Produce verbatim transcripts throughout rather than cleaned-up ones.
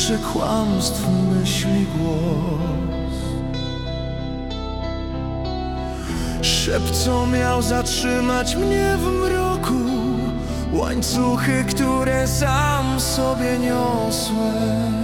słyszę kłamstw myśli głos. Szepcą miał zatrzymać mnie w mroku, łańcuchy, które sam sobie niosłem.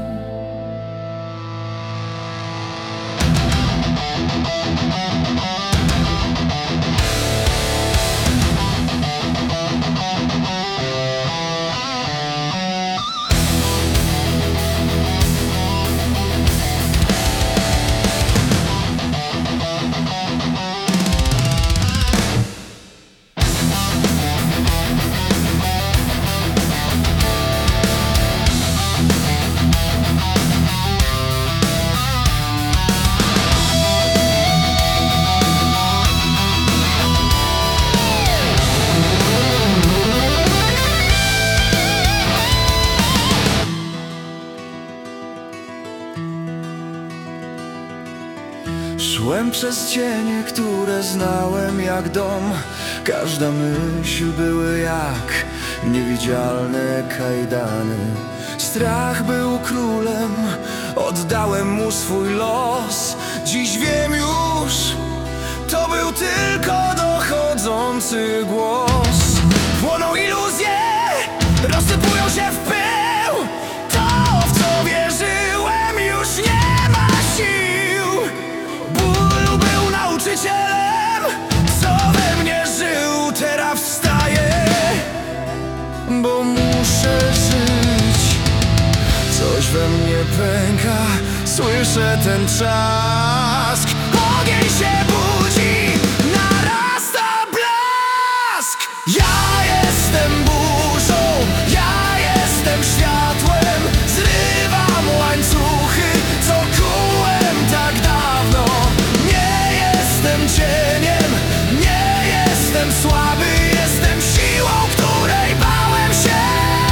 Szłem przez cienie, które znałem jak dom. Każda myśl były jak niewidzialne kajdany. Strach był królem, oddałem mu swój los. Dziś wiem już, to był tylko dochodzący głos. Płoną iluzje, rozsypują się w pył. To, w co wierzyłem, już nie ma sił. Ból był nauczycielem, co we mnie żył. Teraz wstaję, bo muszę żyć. Coś we mnie pęka, słyszę ten trzask. Ogień się budzi, narasta blask. Ja jestem burzą, ja jestem światłem. Zrywam łańcuchy, co kułem tak dawno. Nie jestem cieniem, nie jestem słaby. Jestem siłą, której bałem się.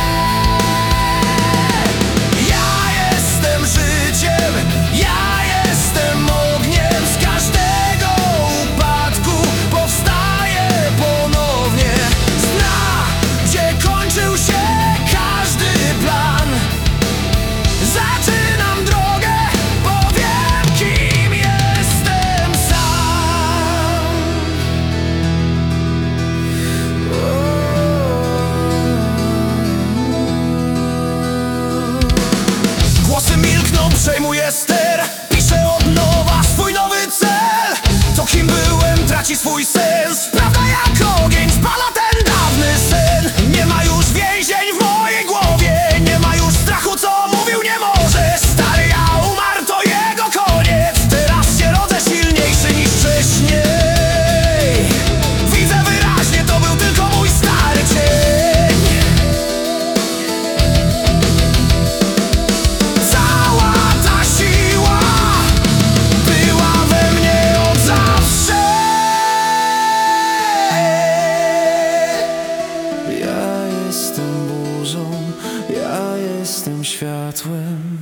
Ja jestem życiem, ja jestem ogniem. Z każdego upadku powstaję ponownie. Z dna, gdzie kończył się każdy plan, zaczynam drogę, bo wiem, kim jestem sam. Głosy milkną, przejmuję ster. Piszę od nowa swój nowy cel. To, kim byłem, traci swój sens. Prawda jak ogień spala ten dawny sen. Nie ma już więzień w mojej głowie. Nie ma już strachu, co mówił nie może. Stary ja umarł, to jego koniec. Teraz się rodzę silniejszy niż wcześniej. Widzę wyraźnie, to był tylko mój stary cień. Cała ta siła była we mnie od zawsze. Ja jestem burzą, ja jestem światłem.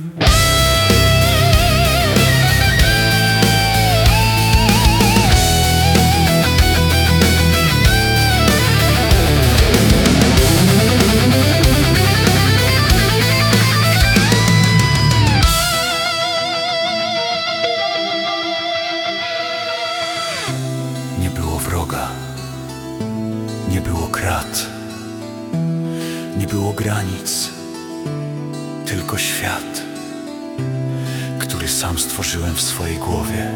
Nie było wroga, nie było krat, nie było granic, tylko świat, który sam stworzyłem w swojej głowie.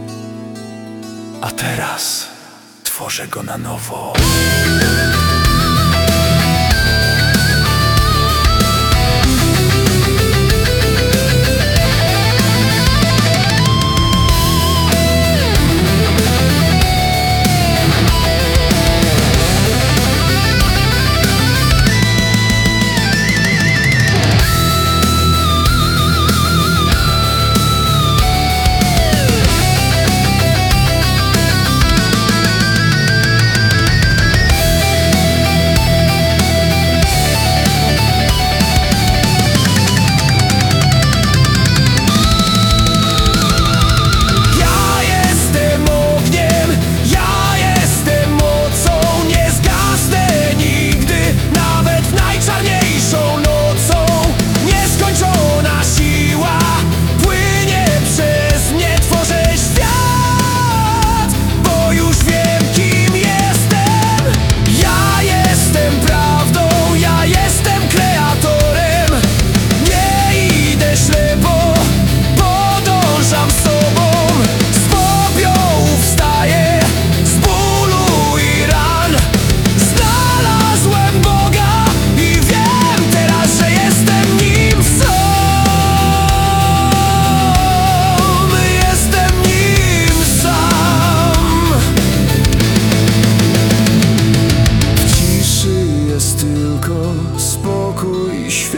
A teraz tworzę go na nowo.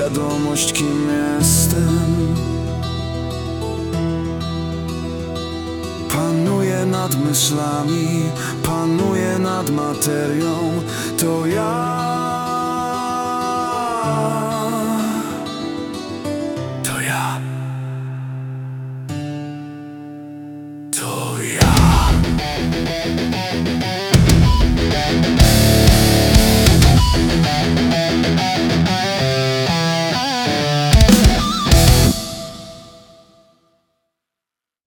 świadomość, kim jestem. Panuję nad myślami, panuję nad materią. To ja, to ja.